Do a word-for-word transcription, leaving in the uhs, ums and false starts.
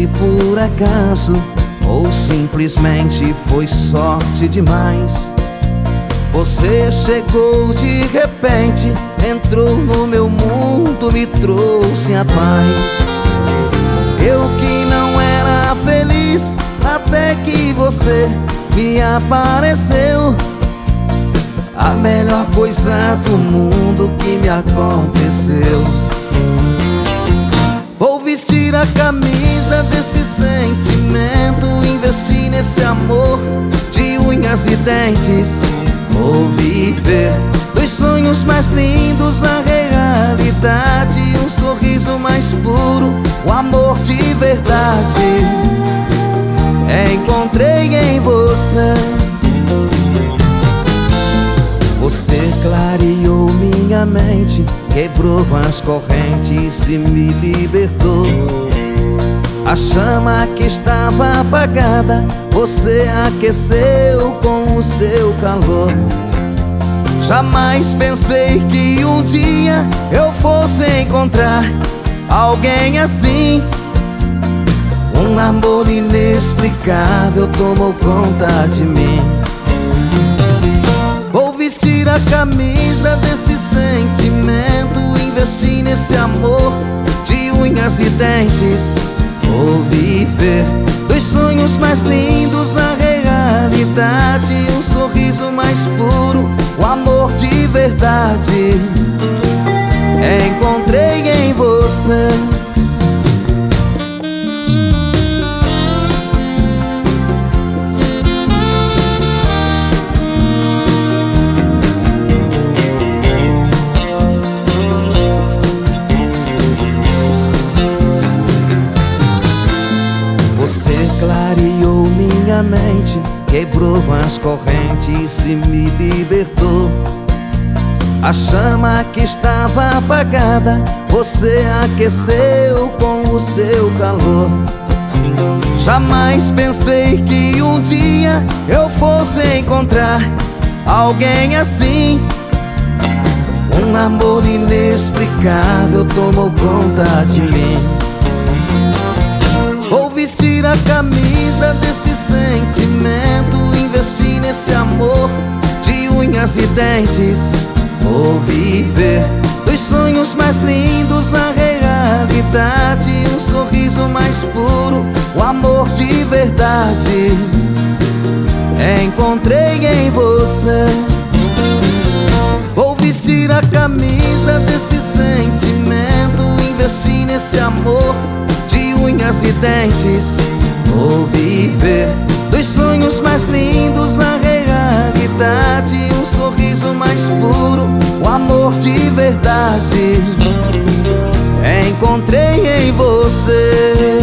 foi por acaso ou simplesmente foi sorte demais. Você chegou de repente, entrou no meu mundo, me trouxe a paz. Eu que não era feliz, até que você me apareceu. A melhor coisa do mundo que me aconteceu. Vou vestir a camisa desse sentimento, investir nesse amor de unhas e dentes. Vou viver dos sonhos mais lindos, a realidade, um sorriso mais puro, o amor de verdade. Encontrei em você. Você clareou minha mente, quebrou as correntes e me libertou. A chama que estava apagada, você aqueceu com o seu calor. Jamais pensei que um dia eu fosse encontrar alguém assim. Um amor inexplicável tomou conta de mim. Vou vestir a camisa desse sentimento, investir nesse amor de unhas e dentes. Vou viver dos sonhos mais lindos, a realidade, um sorriso mais puro, o amor de verdade. Encontrei em você. Você clareou minha mente, quebrou as correntes e me libertou. A chama que estava apagada, você aqueceu com o seu calor. Jamais pensei que um dia eu fosse encontrar alguém assim. Um amor inexplicável tomou conta de mim. Vou vestir a camisa desse sentimento, investir nesse amor de unhas e dentes. Vou viver dos sonhos mais lindos, a realidade, um sorriso mais puro, o amor de verdade. Encontrei em você. Vou vestir a camisa desse sentimento, investir nesse amor de unhas e dentes. Vou viver dos sonhos mais lindos, a realidade, um sorriso mais puro, o amor de verdade. Encontrei em você.